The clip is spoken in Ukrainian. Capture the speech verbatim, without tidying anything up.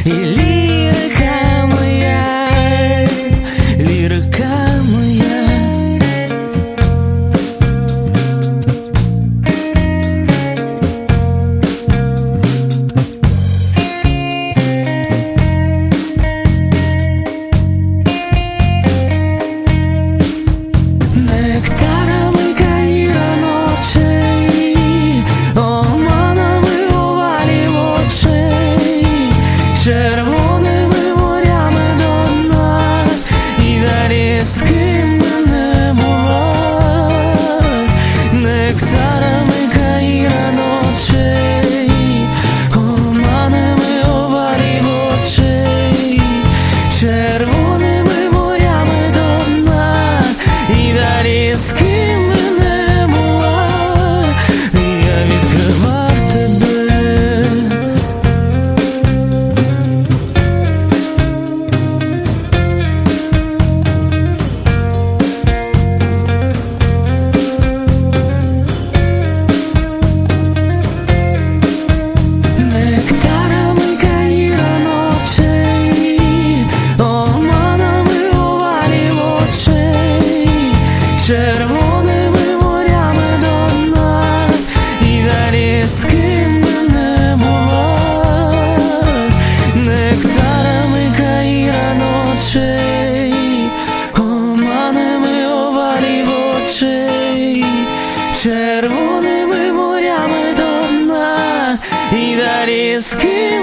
і лірика моя, лірика моя. Нектарами Каїра ночей, оманами овалів очей, червоними морями до дна, і далі з ким мене була. Нектарами Каїра ночей, оманами овалів очей, червоними морями до дна, і далі з ким мене була, я відкривав тебе. Нектарами Каїра ночей, оманами овалів очей, червоними морями до дна, і далі з ким мене була. Нектарами Каїра ночей, оманами овалів очей, червоними морями до дна, і далі з ким